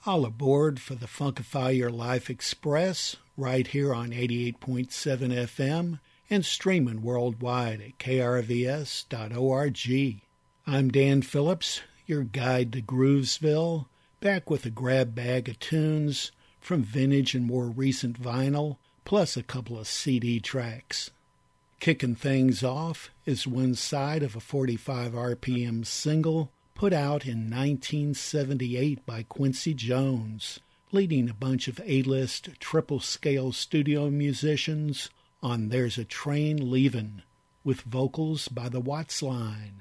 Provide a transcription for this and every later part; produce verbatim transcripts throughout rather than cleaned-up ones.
All aboard for the Funkify Your Life Express, right here on eighty-eight point seven F M and streaming worldwide at K R V S dot org. I'm Dan Phillips, your guide to Groovesville, back with a grab bag of tunes from vintage and more recent vinyl, plus a couple of C D tracks. Kicking things off is one side of a forty-five R P M single put out in nineteen seventy-eight by Quincy Jones, leading a bunch of A-list triple-scale studio musicians on There's a Train Leavin', with vocals by the Watts Line.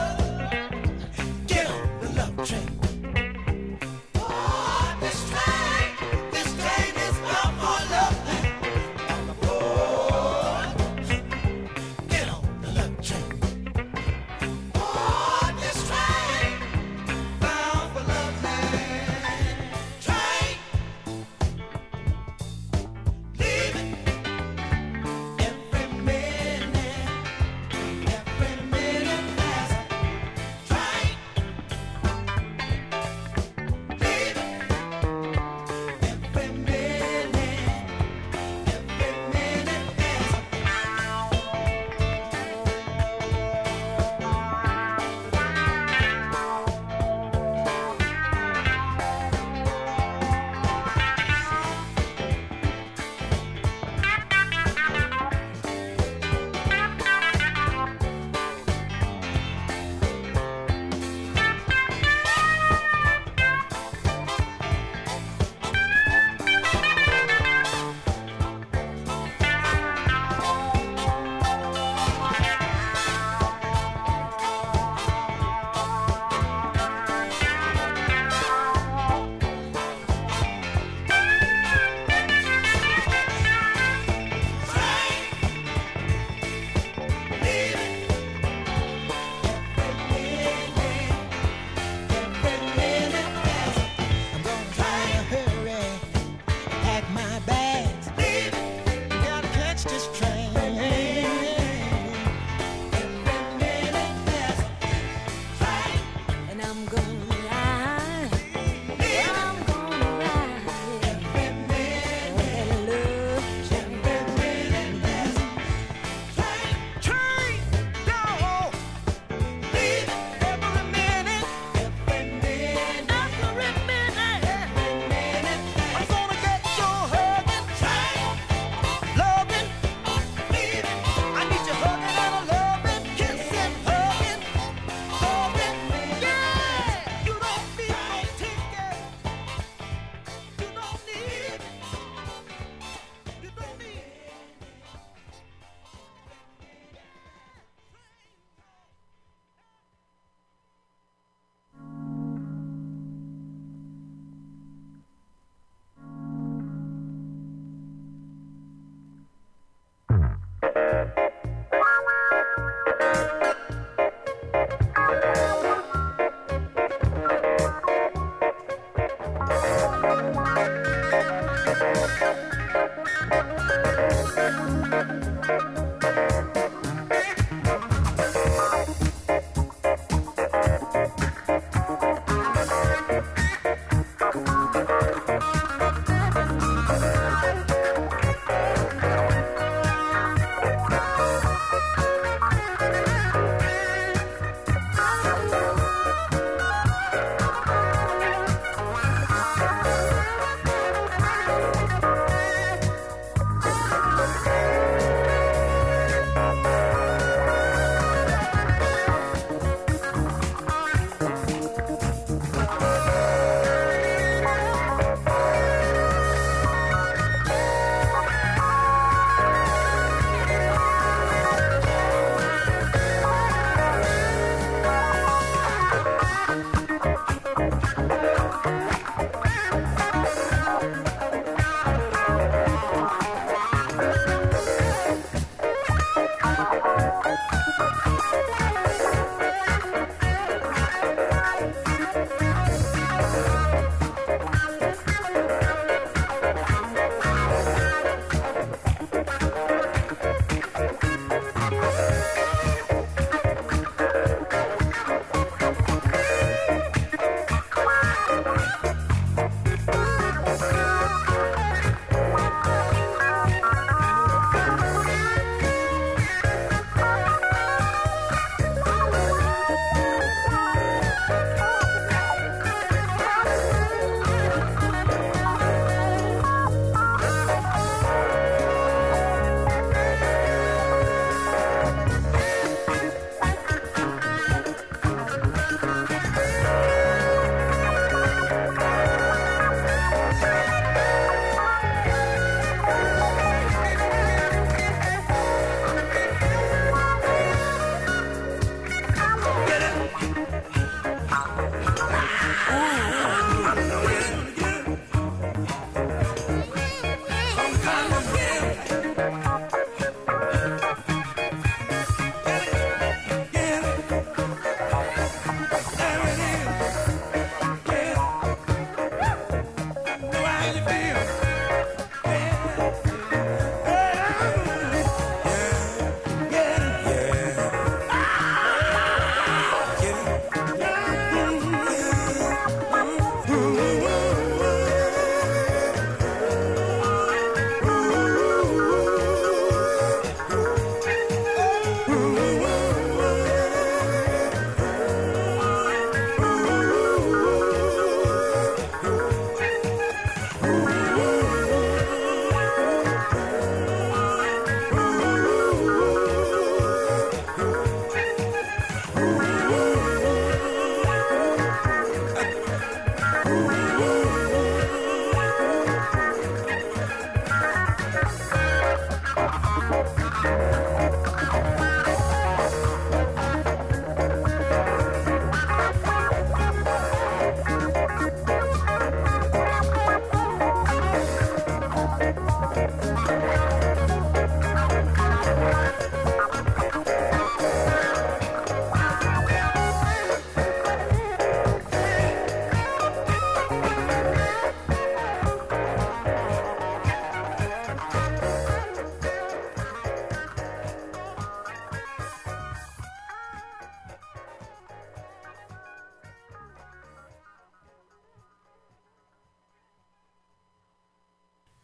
Train. Oh, this train.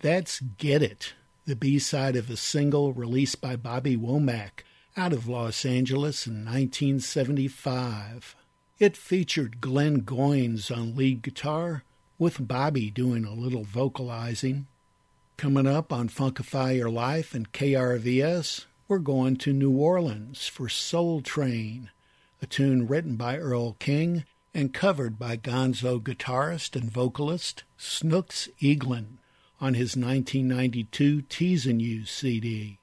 That's Get It, the B-side of a single released by Bobby Womack out of Los Angeles in nineteen seventy-five. It featured Glenn Goins on lead guitar, with Bobby doing a little vocalizing. Coming up on Funkify Your Life and K R V S, we're going to New Orleans for Soul Train, a tune written by Earl King and covered by Gonzo guitarist and vocalist Snooks Eaglin on his nineteen ninety-two Teasin' You C D.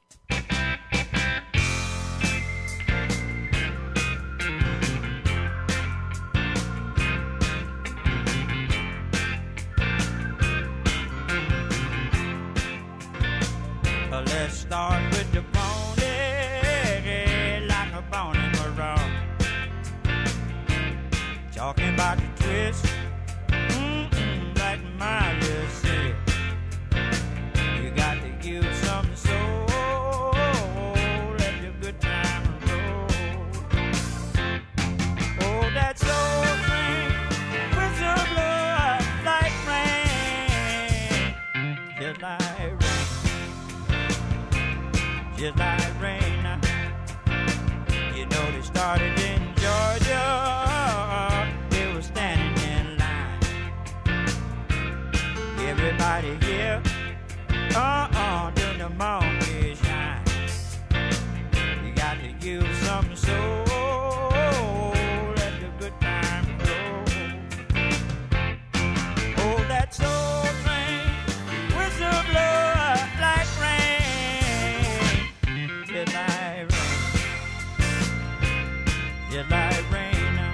Let's start with the pony, like a pony maroon. Talking about the twist, mm-mm, like Miley said. You got to give some soul, let the good time roll. Oh, that soul train with some blood like rain, just like rain. Just like rain, you know they started in Georgia, they were standing in line. Everybody here, uh-uh, doing the monkey shine. You got to give some soul, let the good time roll. Oh, that soul train with some blood like rain. Just like rain, just like rain.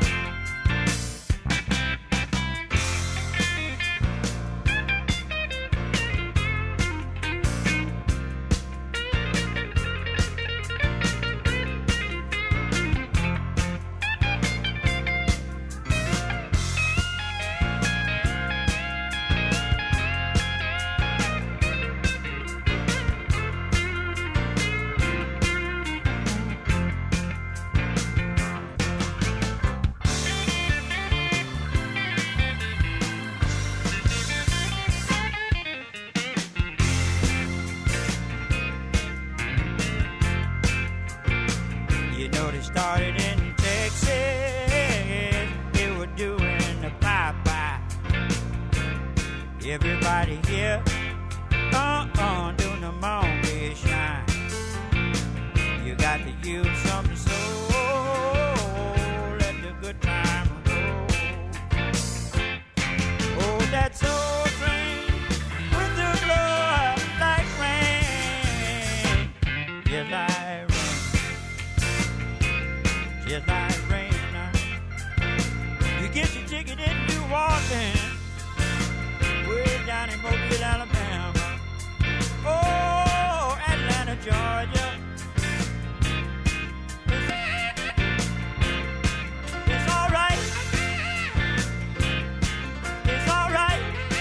Started in Texas, they were doing the pie-pie. Everybody here, uh-uh, doing the monkey shine. You got to use some soul, let the good time roll. Oh, that soul train with the blood like rain, just like rain. Just like rain. You get your ticket in New Orleans, way down in Mobile, Alabama. Oh, Atlanta, Georgia. It's all right. It's all right.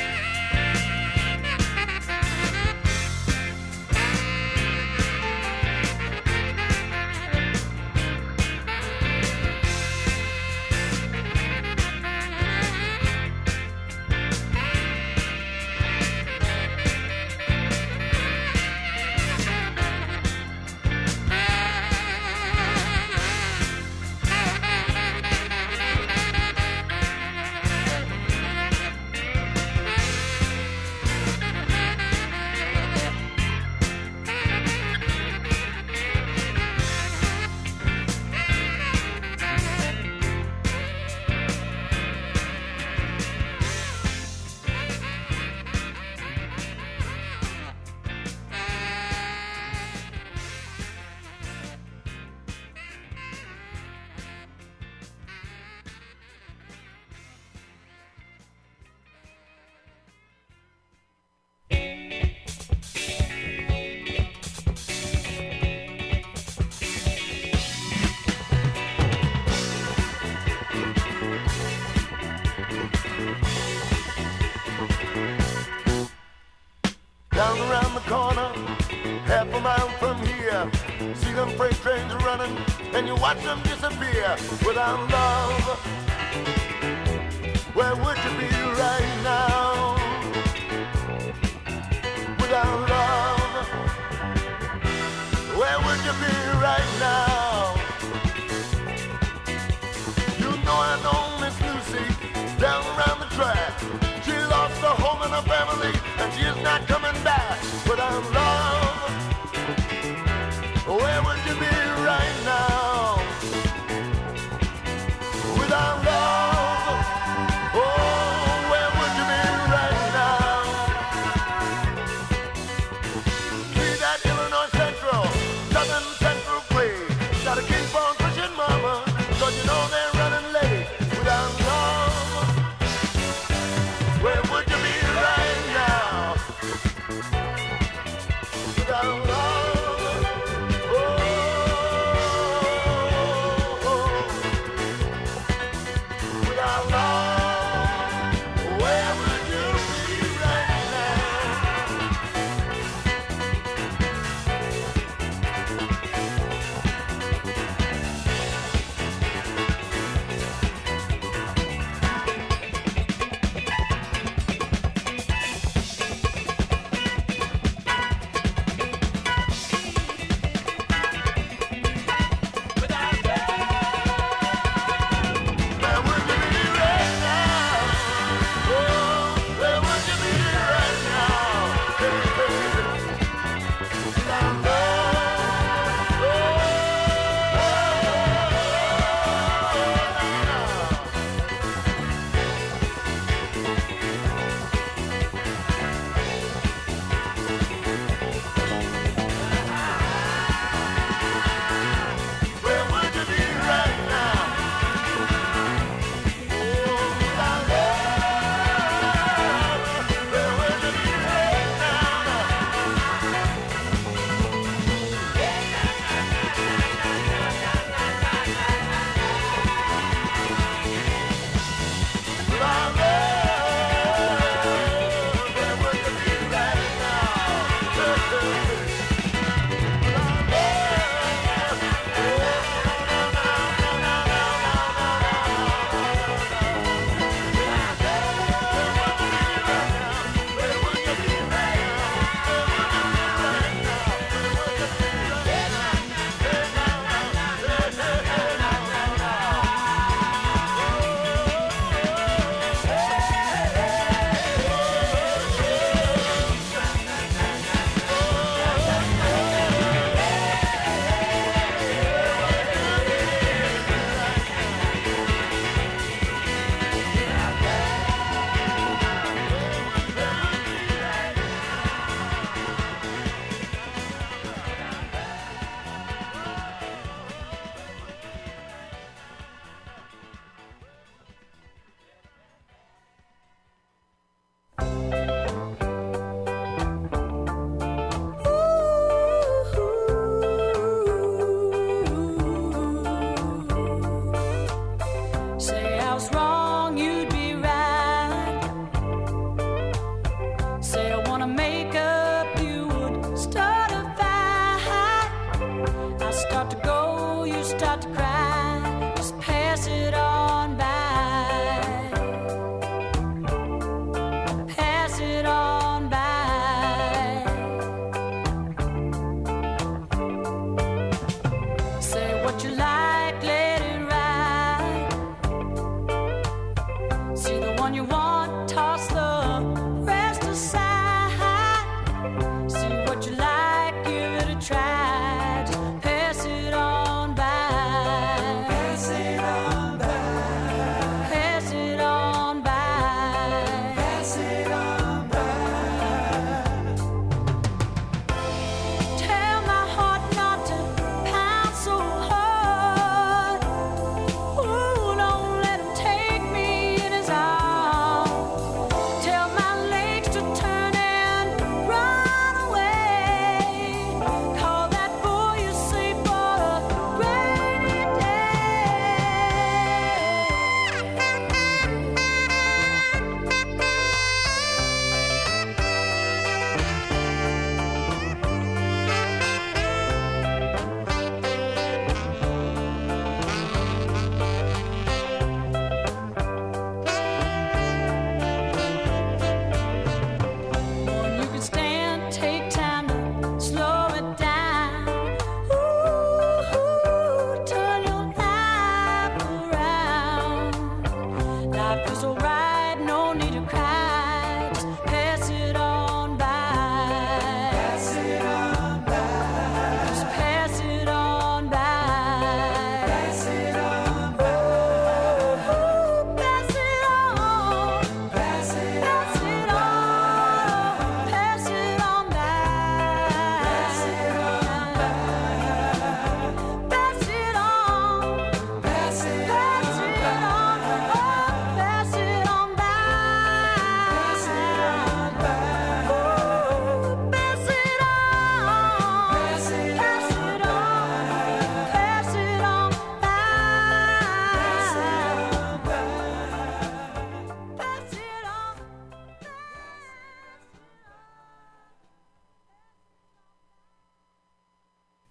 Down around the corner, half a mile from here, see them freight trains running, and you watch them disappear. Without love, where would you be right now? without love, where would you be right now? You know I know Miss Lucy down around the track. She lost her home and her family, and she is not coming back. Without love, where would you be right now? Without love, oh, where would you be right now?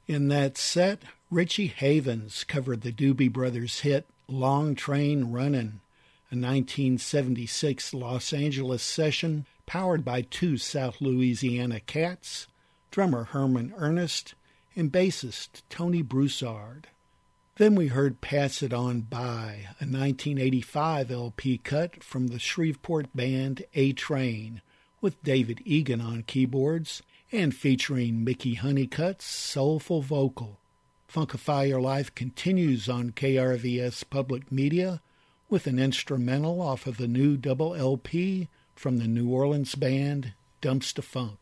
In that set, Richie Havens covered the Doobie Brothers hit Long Train Runnin', a nineteen seventy-six Los Angeles session powered by two South Louisiana cats, drummer Herman Ernest, and bassist Tony Broussard. Then we heard Pass It On By, a nineteen eighty-five L P cut from the Shreveport band A-Train, with David Egan on keyboards and featuring Mickey Honeycutt's soulful vocal. Funkify Your Life continues on K R V S Public Media with an instrumental off of the new double L P from the New Orleans band Dumpsta Funk.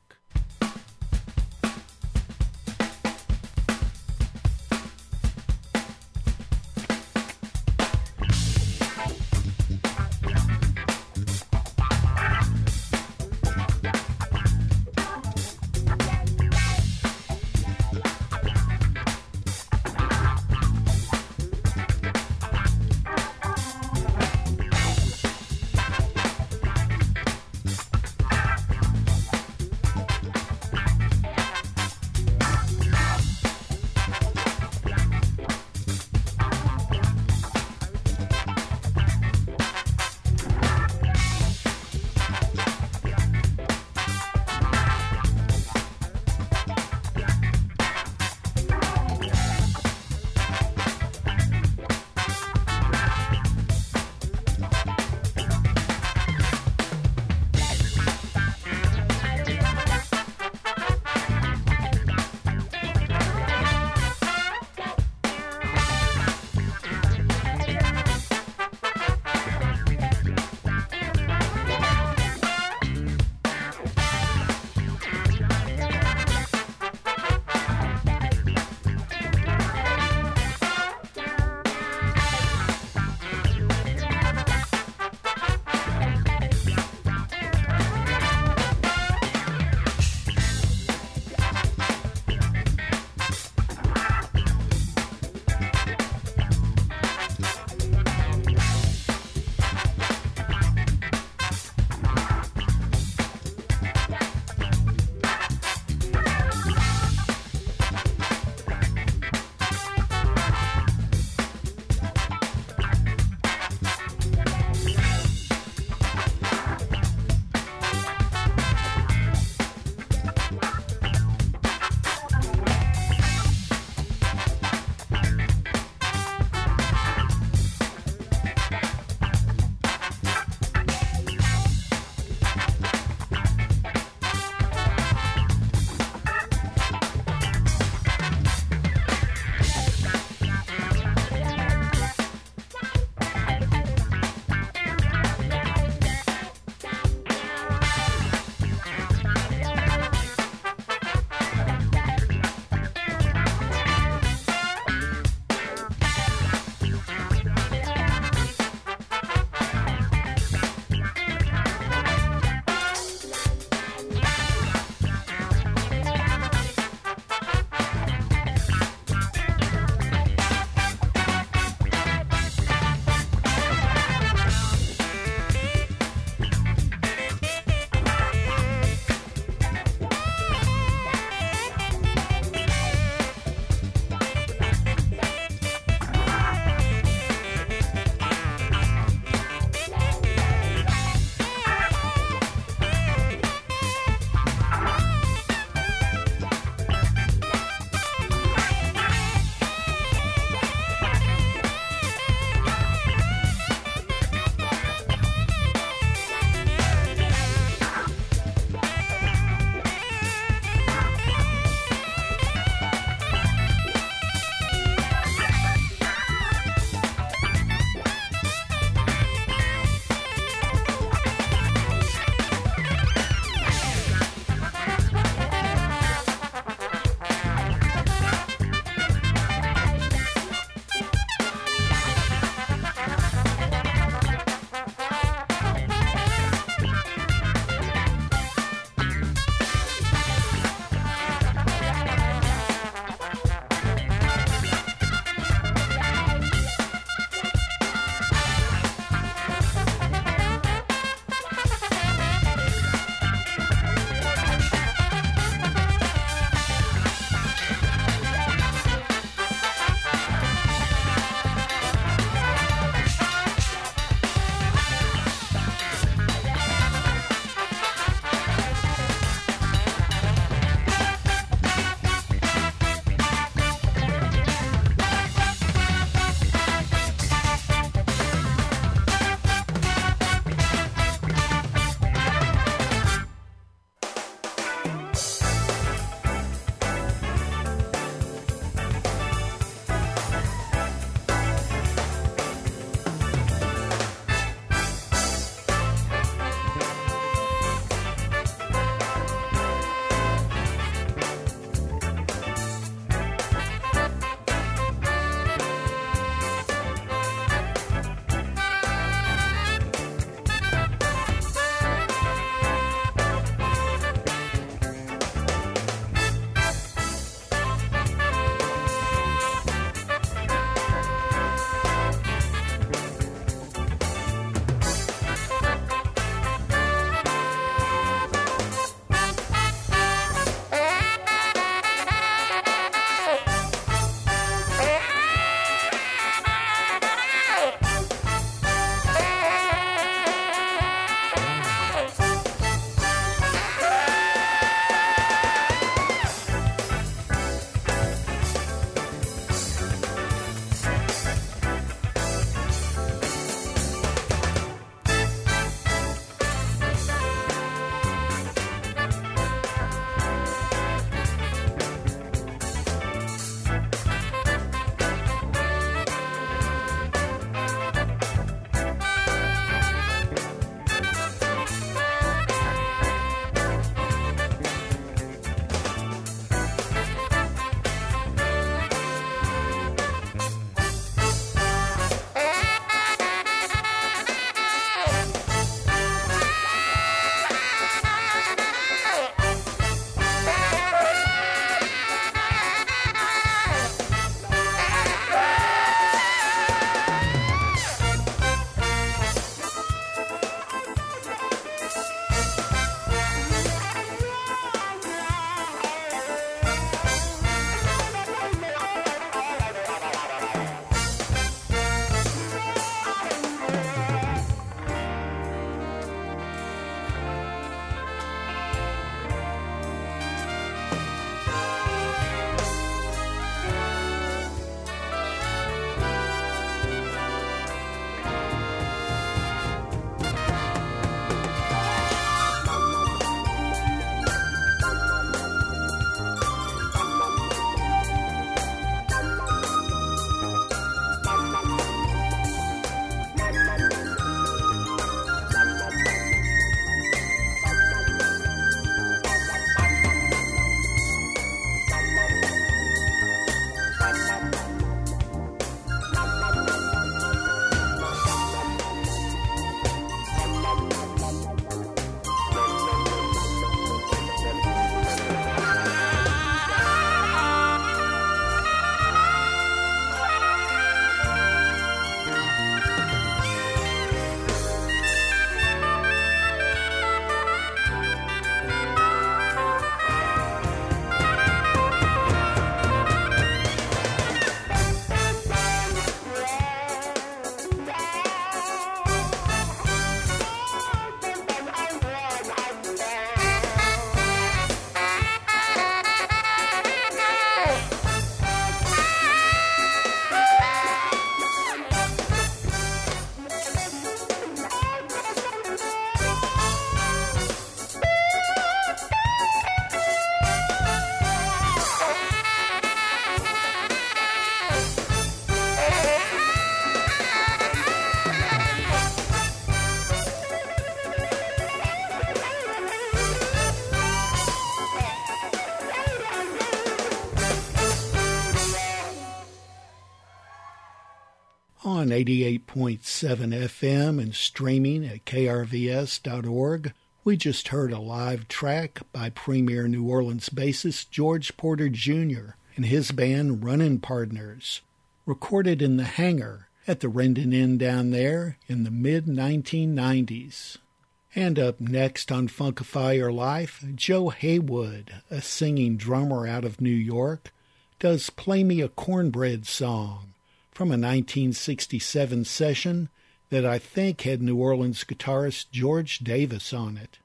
on eighty-eight point seven F M and streaming at K R V S dot org. We just heard a live track by premier New Orleans bassist George Porter Junior and his band Runnin' Partners, recorded in the hangar at the Rendon Inn down there in the mid nineteen nineties. And up next on Funkify Your Life, Joe Haywood, a singing drummer out of New York, does Play Me a Cornbread Song from a nineteen sixty-seven session that I think had New Orleans guitarist George Davis on it.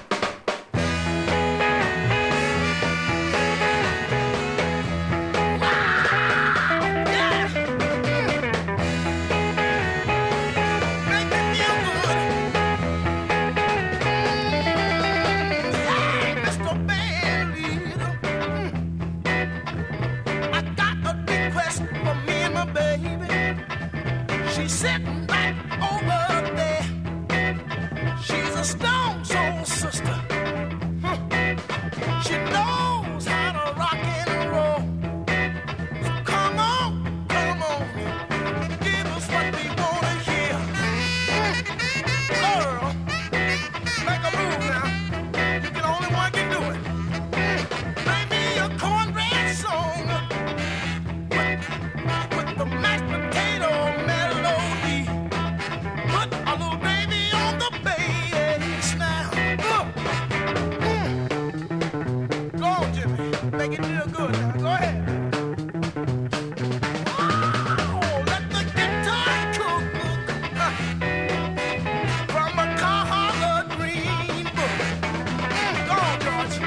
Sitting right over there. She's a stone soul sister. Huh. She knows how to rock and roll. So come on, come on, give us what we want to hear. Girl, make a move now. You can only one can do it. Play me a cornbread song with, with the mashed potato melody. Put a little baby on the bass now. Uh, mm. Go on, Jimmy. Make it feel good now. Go ahead. Oh, let the guitar cook. Uh, from a Carhartt green book. Mm, go on, George.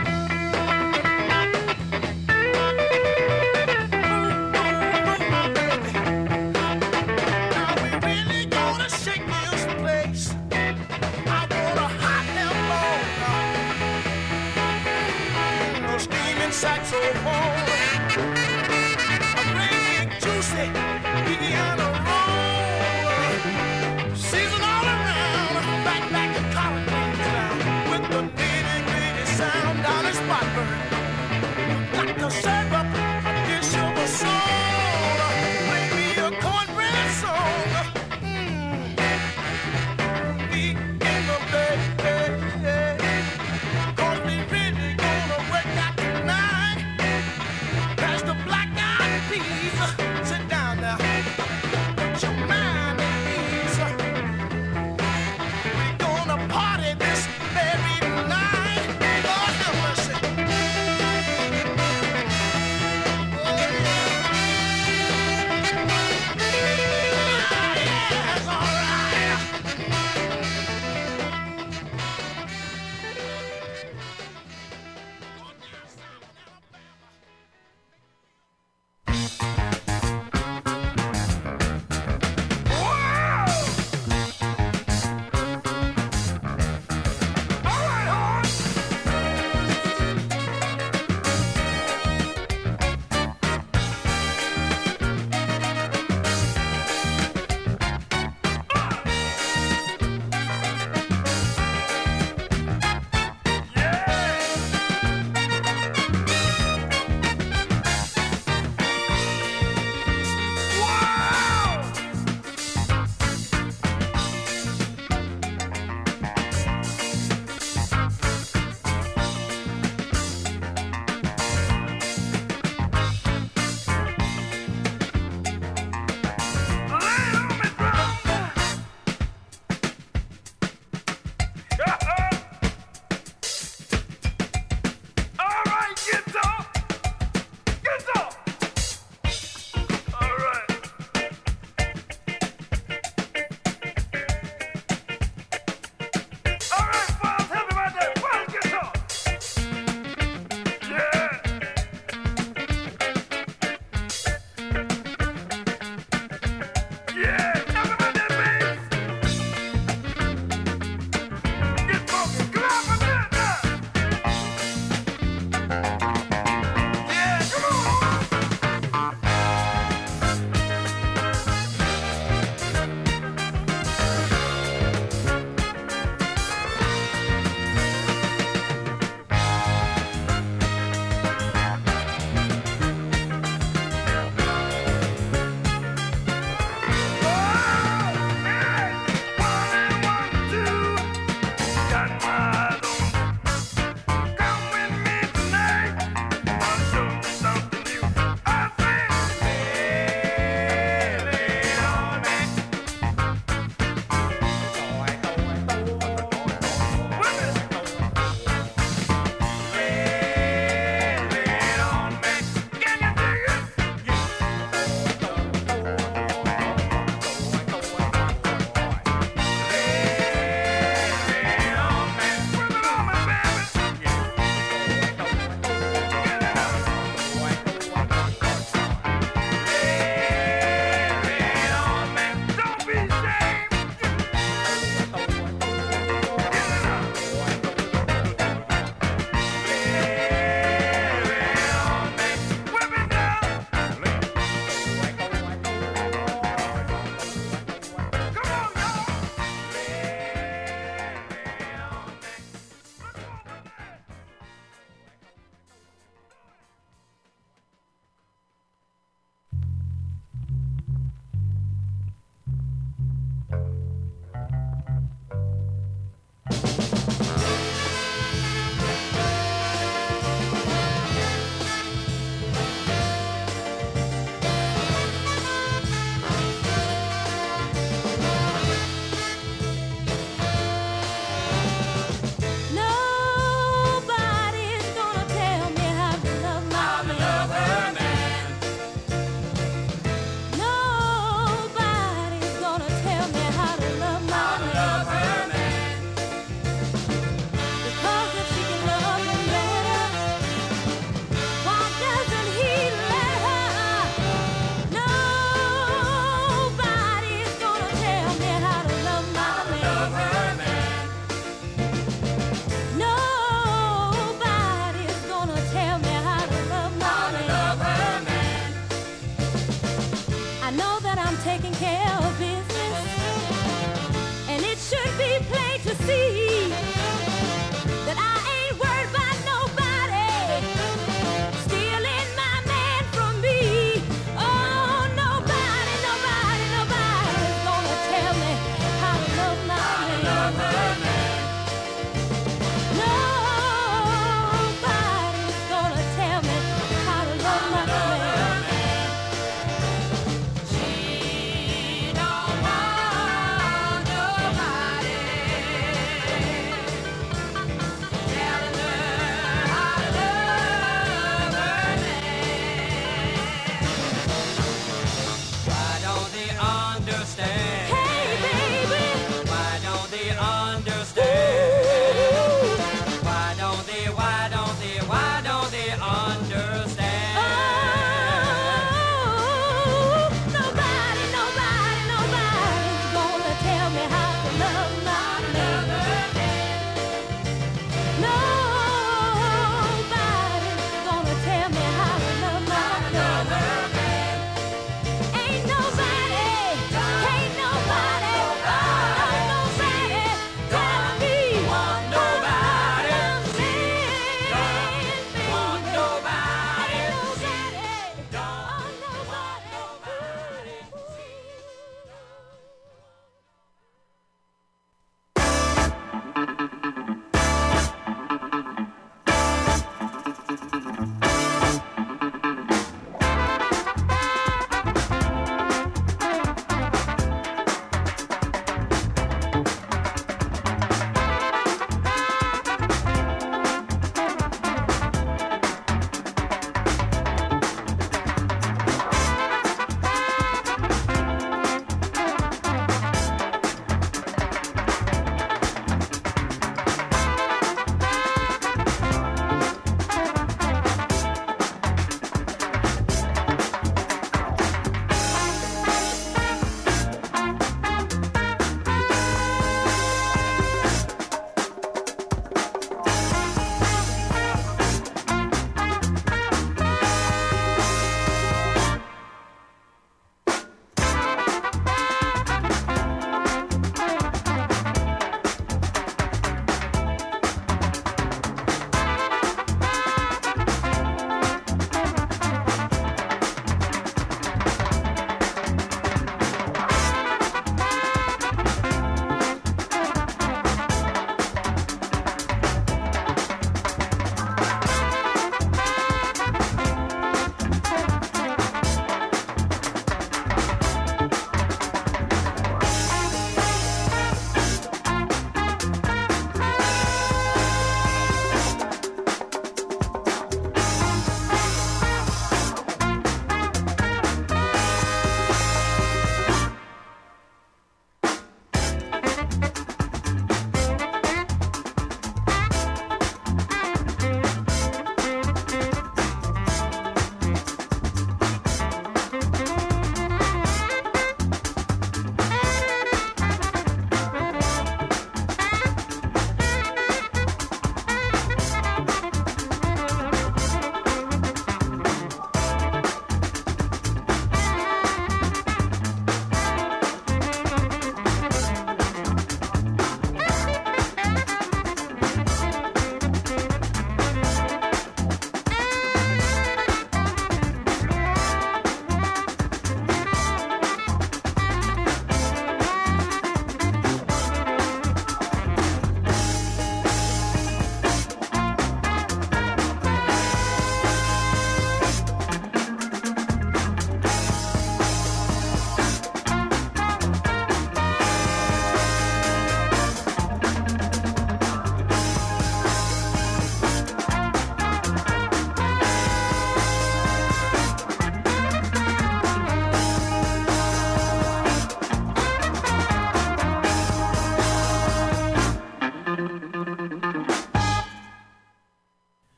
Now we really gonna shake this place. I want a hot and bone, no steaming saxophone, a great big juicy piano roll, season all around, back back to collard greens now, with the nitty gritty sound down in Spotburn. Got to serve up a dish of a soul, play me a cornbread song. Mm. We in the bed, cause we really gonna work out tonight.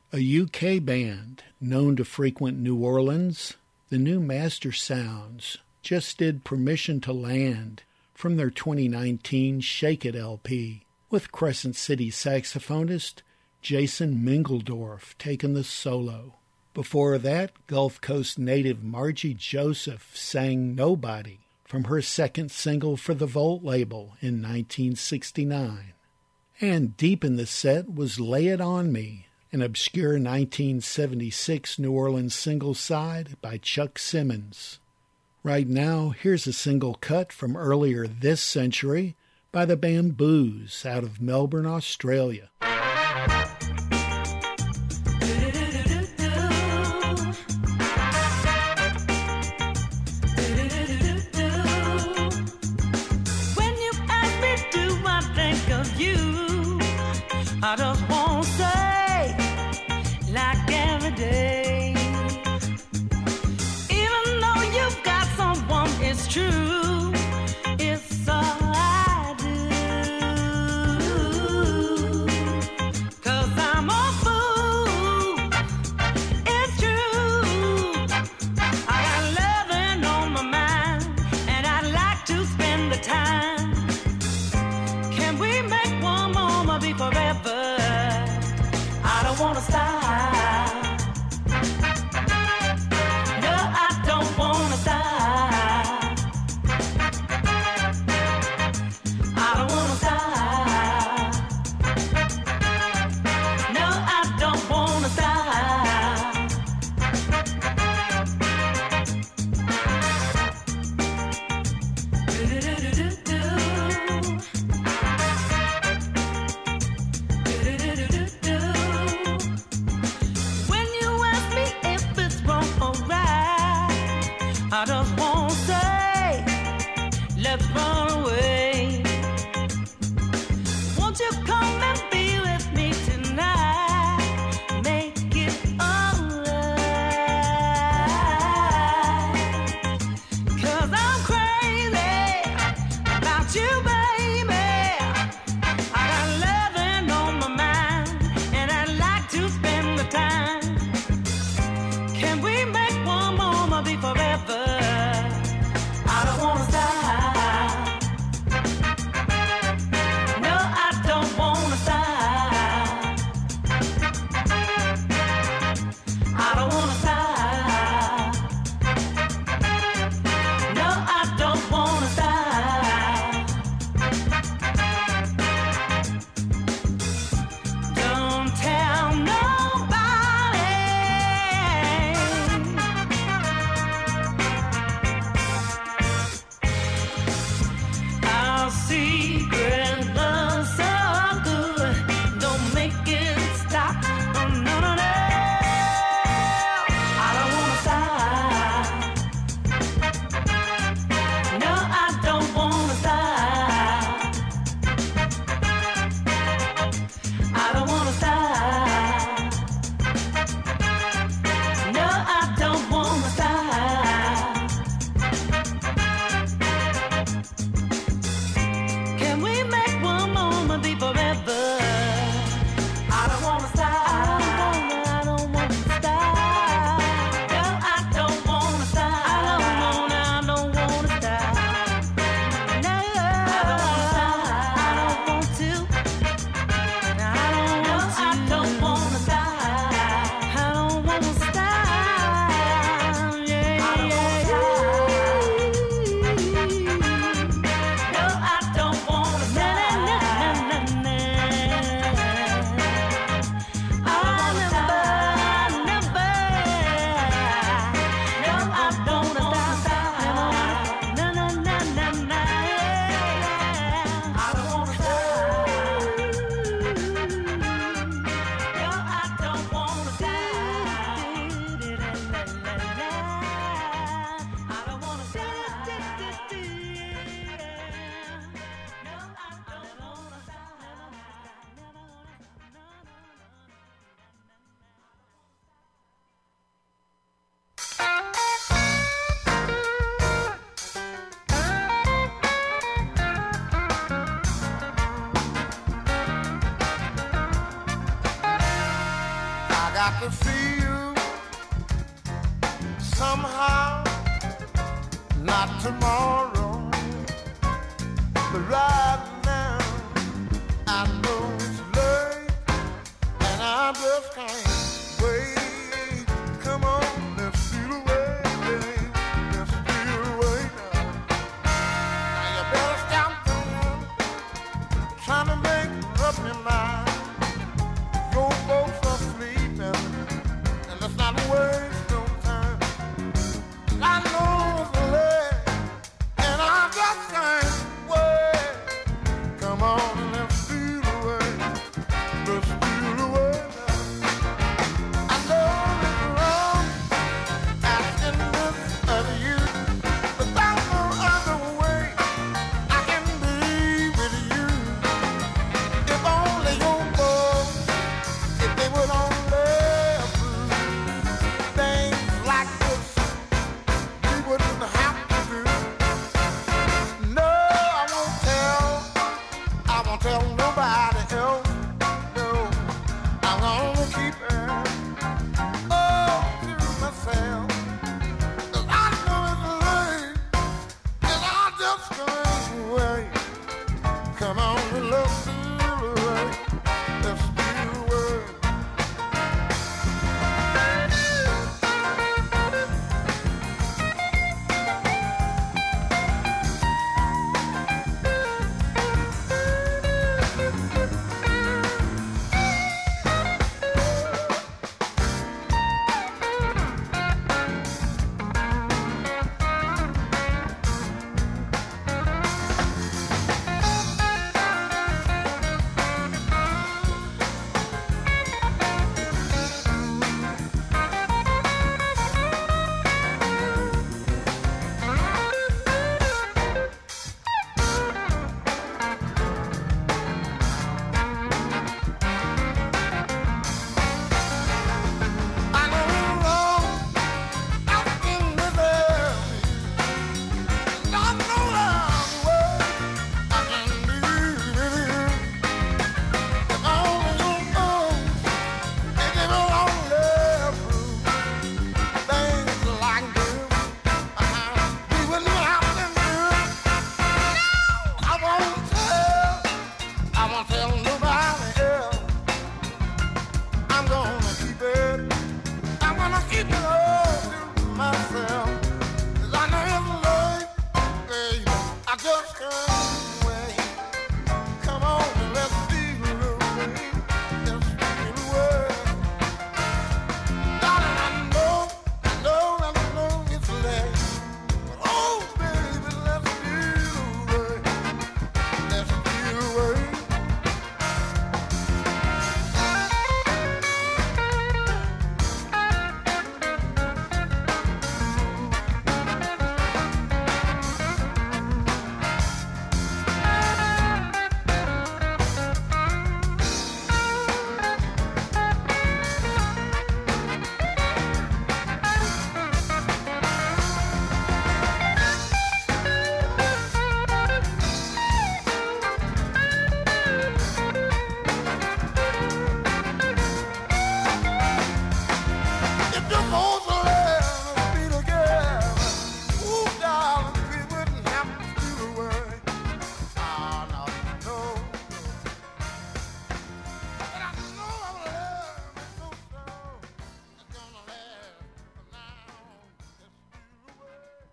A U K band known to frequent New Orleans, the New Master Sounds just did Permission to Land from their twenty nineteen Shake It L P, with Crescent City saxophonist Jason Mingledorff taking the solo. Before that, Gulf Coast native Margie Joseph sang Nobody from her second single for the Volt label in nineteen sixty-nine. And deep in the set was Lay It On Me, an obscure nineteen seventy-six New Orleans single side by Chuck Simmons. Right now, here's a single cut from earlier this century by the Bamboos out of Melbourne, Australia. I just won't say like every day. Even though you've got someone, it's true. It's all I do. got to see you somehow, not tomorrow, but right now. I know it's late, and I just can't wait. Come on, let's steal away, babe. Let's steal away now. Now you better stop thinking, trying to make up your mind. Your folks are sleeping, and let's not waste no time. I know it's late, and I just can't wait. Come on, let's steal away. Let's steal away now. I know it's wrong asking this of you, but there's no other way I can be with you. If only your folks, if they would only approve things like this, we wouldn't have to do. No, I won't tell, I won't tell nobody else. No, I'm gonna keep it all to myself. 'Cause I know it's late, and I just can't wait. Come on, let's steal away. Let's steal away. I know it's wrong asking this of you, and I know there's a way I can be with you. If only you know, if they will only approve things like this, uh-huh, we wouldn't have to do it. I won't tell, I won't tell nobody else. I'm gonna keep it, I'm gonna keep it all to myself. 'Cause I know it's late, baby, I just can't wait. Come on and let's steal away. Let's steal away. Darling, I know, I know, I know it's late. But oh, baby, let's steal away. Let's steal away. If you're supposed to let us be together, ooh, darling, we wouldn't have to steal away. Ah, no, no, no. But I know our love is so strong, it's gonna last for now. Let's steal away.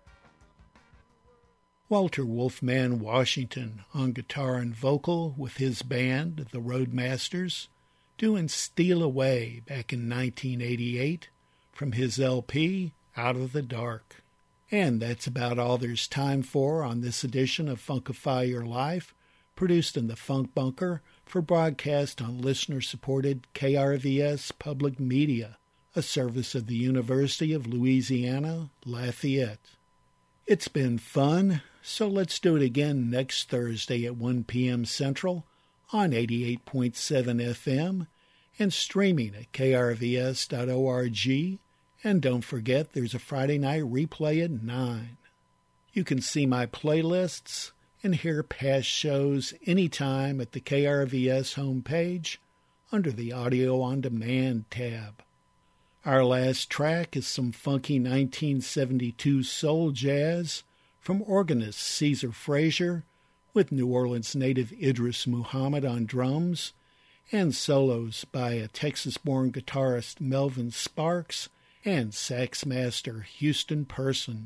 Walter Wolfman Washington on guitar and vocal with his band, the Roadmasters, doing Steal Away back in nineteen eighty-eight from his L P, Out of the Dark. And that's about all there's time for on this edition of Funkify Your Life, produced in the Funk Bunker for broadcast on listener-supported K R V S Public Media, a service of the University of Louisiana, Lafayette. It's been fun, so let's do it again next Thursday at one p.m. Central on eighty-eight point seven F M and streaming at K R V S dot org. And don't forget, there's a Friday night replay at nine. You can see my playlists and hear past shows anytime at the K R V S homepage under the Audio On Demand tab. Our last track is some funky nineteen seventy-two soul jazz from organist Caesar Frazier, with New Orleans native Idris Muhammad on drums, and solos by a Texas-born guitarist Melvin Sparks and sax master Houston Person.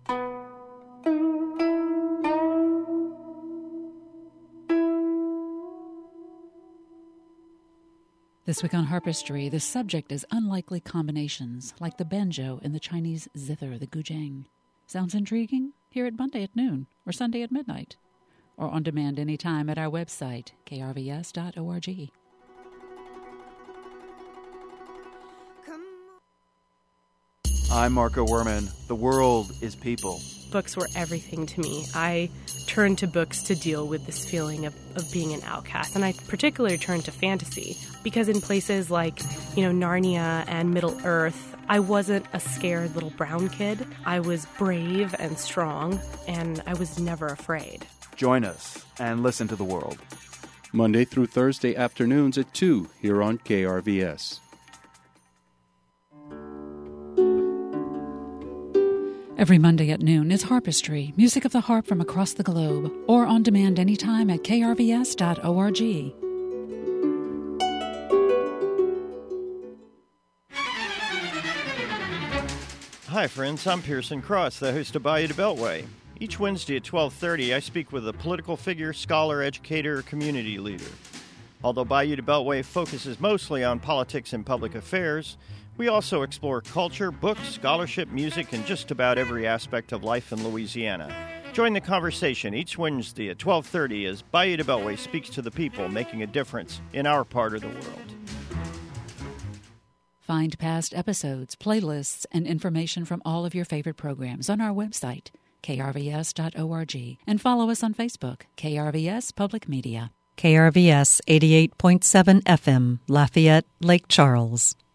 This week on Harpistry, the subject is unlikely combinations, like the banjo and the Chinese zither, the guzheng. Sounds intriguing? Hear it Monday at noon or Sunday at midnight, or on demand anytime at our website, k r v s dot org. I'm Marco Werman. The world is people. Books were everything to me. I turned to books to deal with this feeling of, of being an outcast. And I particularly turned to fantasy because in places like, you know, Narnia and Middle Earth, I wasn't a scared little brown kid. I was brave and strong, and I was never afraid. Join us and listen to the world. Monday through Thursday afternoons at two here on K R V S. Every Monday at noon is Harpistry, music of the harp from across the globe, or on demand anytime at k r v s dot org. Hi friends, I'm Pearson Cross, the host of Bayou to Beltway. Each Wednesday at twelve thirty, I speak with a political figure, scholar, educator, or community leader. Although Bayou to Beltway focuses mostly on politics and public affairs, we also explore culture, books, scholarship, music, and just about every aspect of life in Louisiana. Join the conversation each Wednesday at twelve thirty as Bayou to Beltway speaks to the people making a difference in our part of the world. Find past episodes, playlists, and information from all of your favorite programs on our website, k r v s dot org, and follow us on Facebook, K R V S Public Media. K R V S eighty-eight point seven F M, Lafayette, Lake Charles.